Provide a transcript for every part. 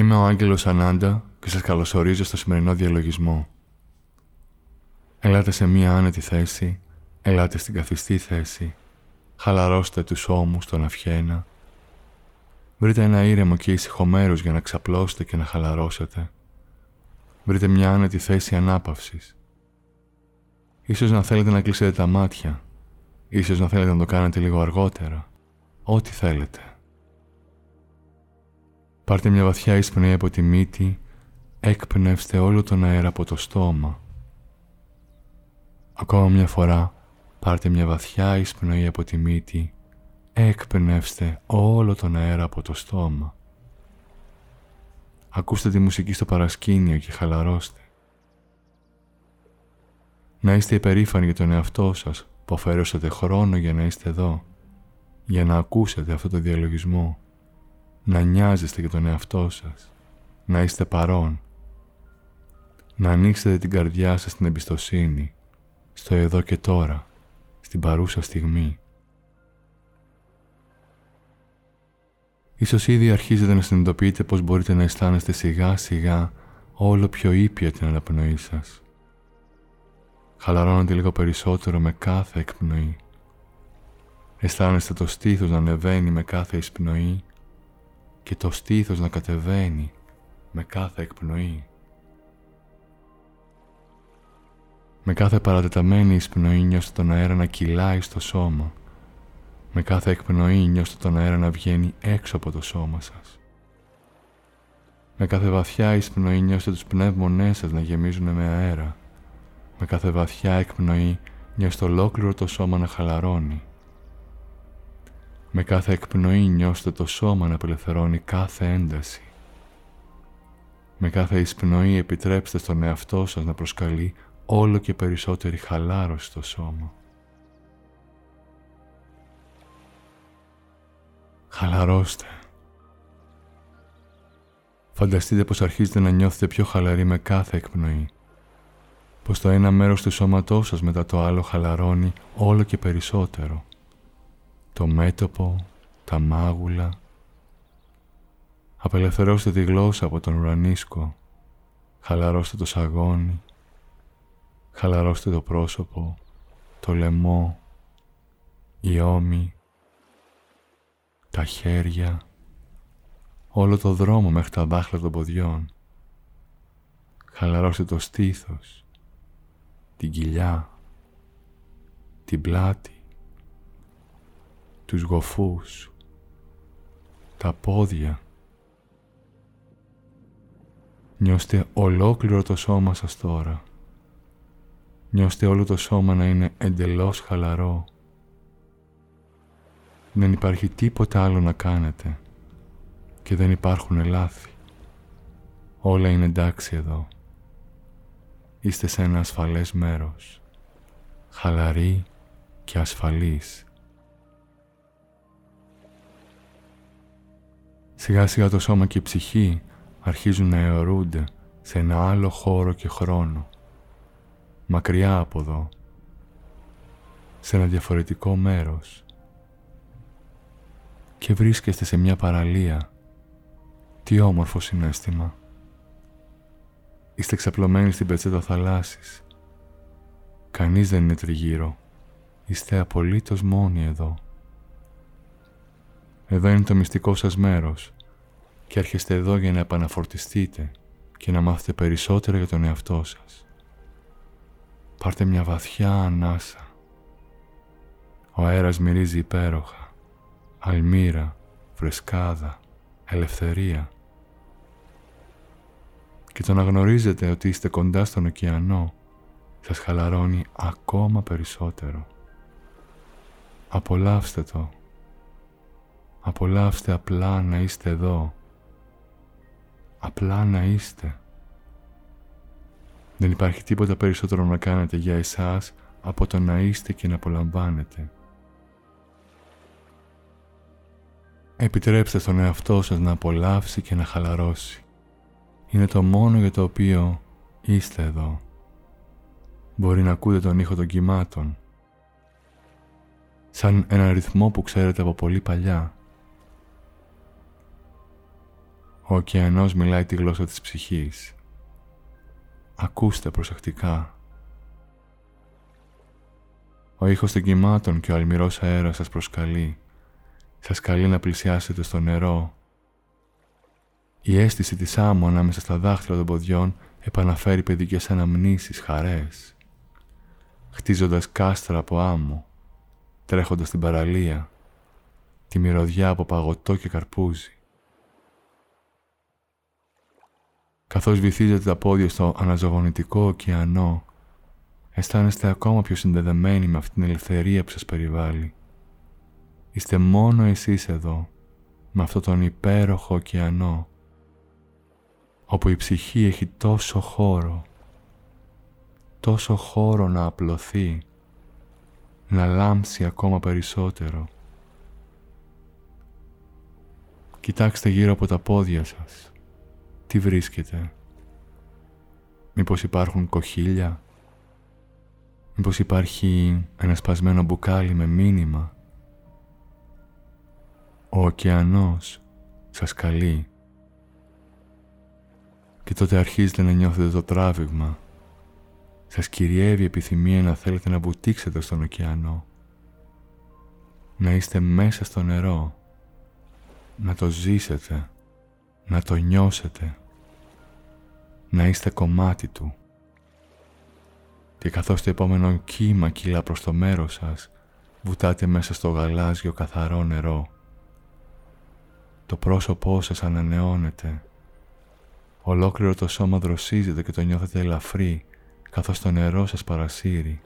Είμαι ο Άγγελος Ανάντα και σας καλωσορίζω στο σημερινό διαλογισμό. Ελάτε σε μία άνετη θέση, ελάτε στην καθιστή θέση, χαλαρώστε τους ώμους στον αυχένα, βρείτε ένα ήρεμο και ήσυχο μέρος για να ξαπλώσετε και να χαλαρώσετε. Βρείτε μια άνετη θέση ανάπαυσης. Ίσως να θέλετε να κλείσετε τα μάτια, ίσως να θέλετε να το κάνετε λίγο αργότερα, ό,τι θέλετε. Πάρτε μια βαθιά εισπνοή από τη μύτη, έκπνευστε όλο τον αέρα από το στόμα. Ακόμα μια φορά, πάρτε μια βαθιά εισπνοή από τη μύτη, έκπνευστε όλο τον αέρα από το στόμα. Ακούστε τη μουσική στο παρασκήνιο και χαλαρώστε. Να είστε υπερήφανοι για τον εαυτό σας που αφαιρώσατε χρόνο για να είστε εδώ, για να ακούσετε αυτό το διαλογισμό. Να νοιάζεστε για τον εαυτό σας, να είστε παρόν, να ανοίξετε την καρδιά σας στην εμπιστοσύνη, στο εδώ και τώρα, στην παρούσα στιγμή. Ίσως ήδη αρχίζετε να συνειδητοποιείτε πως μπορείτε να αισθάνεστε σιγά σιγά όλο πιο ήπια την αναπνοή σας. Χαλαρώνετε λίγο περισσότερο με κάθε εκπνοή. Αισθάνεστε το στήθος να ανεβαίνει με κάθε εισπνοή και το στήθος να κατεβαίνει με κάθε εκπνοή. Με κάθε παρατεταμένη εισπνοή νιώστε τον αέρα να κυλάει στο σώμα. Με κάθε εκπνοή νιώστε τον αέρα να βγαίνει έξω από το σώμα σας. Με κάθε βαθιά εισπνοή νιώστε τους πνεύμονές σας να γεμίζουν με αέρα. Με κάθε βαθιά εκπνοή νιώστε ολόκληρο το σώμα να χαλαρώνει. Με κάθε εκπνοή νιώστε το σώμα να απελευθερώνει κάθε ένταση. Με κάθε εισπνοή επιτρέψτε στον εαυτό σας να προσκαλεί όλο και περισσότερη χαλάρωση στο σώμα. Χαλαρώστε. Φανταστείτε πως αρχίζετε να νιώθετε πιο χαλαροί με κάθε εκπνοή. Πως το ένα μέρος του σώματός σας μετά το άλλο χαλαρώνει όλο και περισσότερο. Το μέτωπο, τα μάγουλα. Απελευθερώστε τη γλώσσα από τον ουρανίσκο. Χαλαρώστε το σαγόνι. Χαλαρώστε το πρόσωπο, το λαιμό, οι ώμοι, τα χέρια, όλο το δρόμο μέχρι τα δάχτυλα των ποδιών. Χαλαρώστε το στήθος, την κοιλιά, την πλάτη, τους γοφούς, τα πόδια. Νιώστε ολόκληρο το σώμα σας τώρα. Νιώστε όλο το σώμα να είναι εντελώς χαλαρό. Δεν υπάρχει τίποτα άλλο να κάνετε και δεν υπάρχουν λάθη. Όλα είναι εντάξει εδώ. Είστε σε ένα ασφαλές μέρος, χαλαροί και ασφαλείς. Σιγά σιγά το σώμα και η ψυχή αρχίζουν να αιωρούνται σε ένα άλλο χώρο και χρόνο, μακριά από εδώ, σε ένα διαφορετικό μέρος, και βρίσκεστε σε μια παραλία. Τι όμορφο συναίσθημα. Είστε ξαπλωμένοι στην πετσέτα θαλάσσης. Κανείς δεν είναι τριγύρω. Είστε απολύτως μόνοι εδώ. Εδώ είναι το μυστικό σας μέρος και έρχεστε εδώ για να επαναφορτιστείτε και να μάθετε περισσότερα για τον εαυτό σας. Πάρτε μια βαθιά ανάσα. Ο αέρας μυρίζει υπέροχα. Αλμύρα, φρεσκάδα, ελευθερία. Και το να γνωρίζετε ότι είστε κοντά στον ωκεανό σας χαλαρώνει ακόμα περισσότερο. Απολαύστε το. Απολαύστε απλά να είστε εδώ. Απλά να είστε. Δεν υπάρχει τίποτα περισσότερο να κάνετε για εσάς από το να είστε και να απολαμβάνετε. Επιτρέψτε στον εαυτό σας να απολαύσει και να χαλαρώσει. Είναι το μόνο για το οποίο είστε εδώ. Μπορεί να ακούτε τον ήχο των κυμάτων, σαν έναν ρυθμό που ξέρετε από πολύ παλιά. Ο ωκεανός μιλάει τη γλώσσα της ψυχής. Ακούστε προσεκτικά. Ο ήχος των κυμάτων και ο αλμυρός αέρας σας προσκαλεί. Σας καλεί να πλησιάσετε στο νερό. Η αίσθηση της άμμου ανάμεσα στα δάχτυλα των ποδιών επαναφέρει παιδικές αναμνήσεις, χαρές. Χτίζοντας κάστρα από άμμο, τρέχοντας στην παραλία, τη μυρωδιά από παγωτό και καρπούζι. Καθώς βυθίζετε τα πόδια στο αναζωογονητικό ωκεανό, αισθάνεστε ακόμα πιο συνδεδεμένοι με αυτήν την ελευθερία που σας περιβάλλει. Είστε μόνο εσείς εδώ, με αυτόν τον υπέροχο ωκεανό, όπου η ψυχή έχει τόσο χώρο να απλωθεί, να λάμψει ακόμα περισσότερο. Κοιτάξτε γύρω από τα πόδια σας. Τι βρίσκετε? Μήπως υπάρχουν κοχύλια? Μήπως υπάρχει ένα σπασμένο μπουκάλι με μήνυμα? Ο ωκεανός σας καλεί. Και τότε αρχίζετε να νιώθετε το τράβηγμα. Σας κυριεύει η επιθυμία να θέλετε να βουτήξετε στον ωκεανό. Να είστε μέσα στο νερό. Να το ζήσετε. Να το νιώσετε. Να είστε κομμάτι του. Και καθώς το επόμενο κύμα κυλά προς το μέρος σας, βουτάτε μέσα στο γαλάζιο καθαρό νερό. Το πρόσωπό σας ανανεώνεται. Ολόκληρο το σώμα δροσίζεται και το νιώθετε ελαφρύ, καθώς το νερό σας παρασύρει.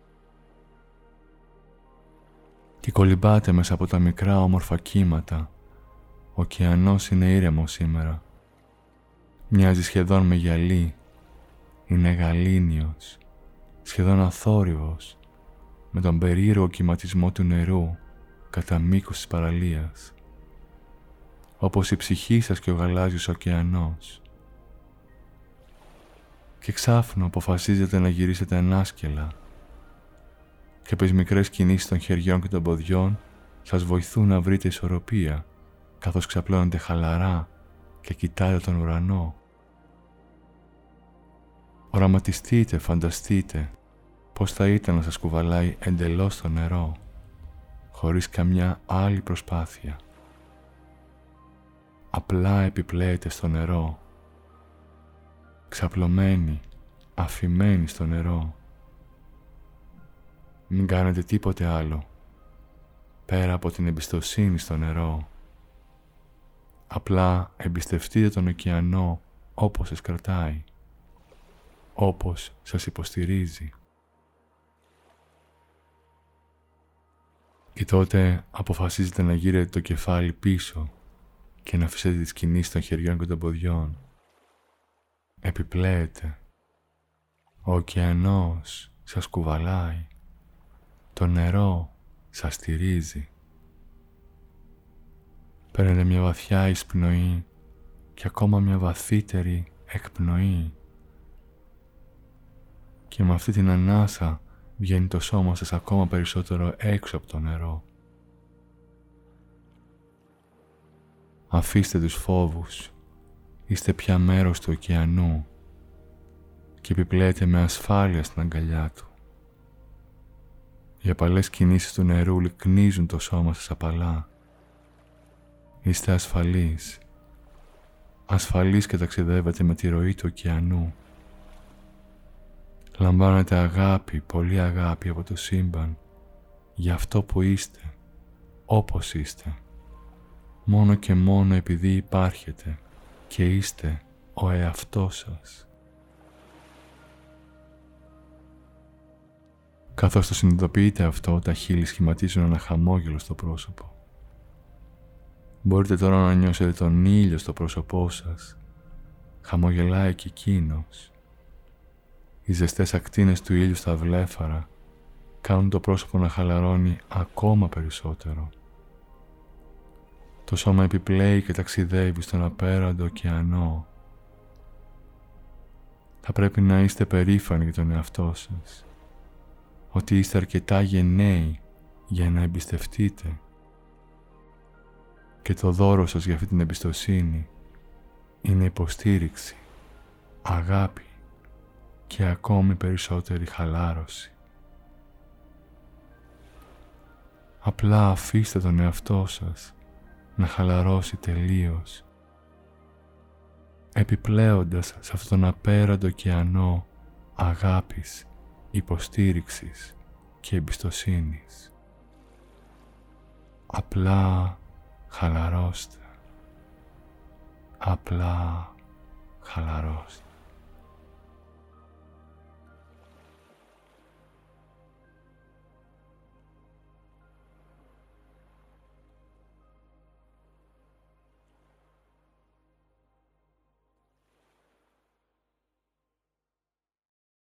Και κολυμπάτε μέσα από τα μικρά όμορφα κύματα. Ο ωκεανός είναι ήρεμος σήμερα. Μοιάζει σχεδόν με γυαλί. Είναι γαλήνιος, σχεδόν αθόρυβος, με τον περίεργο κυματισμό του νερού κατά μήκος της παραλίας. Όπως η ψυχή σας και ο γαλάζιος ωκεανός. Και ξάφνου αποφασίζετε να γυρίσετε ανάσκελα. Κάποιες μικρές κινήσεις των χεριών και των ποδιών σας βοηθούν να βρείτε ισορροπία, καθώς ξαπλώνετε χαλαρά και κοιτάτε τον ουρανό. Οραματιστείτε, φανταστείτε πώς θα ήταν να σας κουβαλάει εντελώς στο νερό, χωρίς καμιά άλλη προσπάθεια. Απλά επιπλέετε στο νερό, ξαπλωμένοι, αφημένοι στο νερό. Μην κάνετε τίποτε άλλο, πέρα από την εμπιστοσύνη στο νερό. Απλά εμπιστευτείτε τον ωκεανό όπως σας κρατάει, όπως σας υποστηρίζει. Και τότε αποφασίζετε να γύρετε το κεφάλι πίσω και να αφήσετε τις κινήσεις των χεριών και των ποδιών. Επιπλέετε. Ο ωκεανός σας κουβαλάει. Το νερό σας στηρίζει. Παίρνετε μια βαθιά εισπνοή και ακόμα μια βαθύτερη εκπνοή. Και με αυτή την ανάσα βγαίνει το σώμα σας ακόμα περισσότερο έξω από το νερό. Αφήστε τους φόβους. Είστε πια μέρος του ωκεανού και επιπλέετε με ασφάλεια στην αγκαλιά του. Οι απαλές κινήσεις του νερού λυκνίζουν το σώμα σας απαλά. Είστε ασφαλείς. Ασφαλείς και ταξιδεύετε με τη ροή του ωκεανού. Λαμβάνετε αγάπη, πολύ αγάπη από το σύμπαν για αυτό που είστε, όπως είστε. Μόνο και μόνο επειδή υπάρχετε και είστε ο εαυτός σας. Καθώς το συνειδητοποιείτε αυτό, τα χείλη σχηματίζουν ένα χαμόγελο στο πρόσωπο. Μπορείτε τώρα να νιώσετε τον ήλιο στο πρόσωπό σας. Χαμογελάει και εκείνος. Οι ζεστές ακτίνες του ήλιου στα βλέφαρα κάνουν το πρόσωπο να χαλαρώνει ακόμα περισσότερο. Το σώμα επιπλέει και ταξιδεύει στον απέραντο ωκεανό. Θα πρέπει να είστε περήφανοι για τον εαυτό σας. Ότι είστε αρκετά γενναίοι για να εμπιστευτείτε. Και το δώρο σας για αυτή την εμπιστοσύνη είναι υποστήριξη, αγάπη και ακόμη περισσότερη χαλάρωση. Απλά αφήστε τον εαυτό σας να χαλαρώσει τελείως, επιπλέοντας σε αυτόν τον απέραντο ωκεανό αγάπης, υποστήριξης και εμπιστοσύνης. Απλά χαλαρώστε. Απλά χαλαρώστε.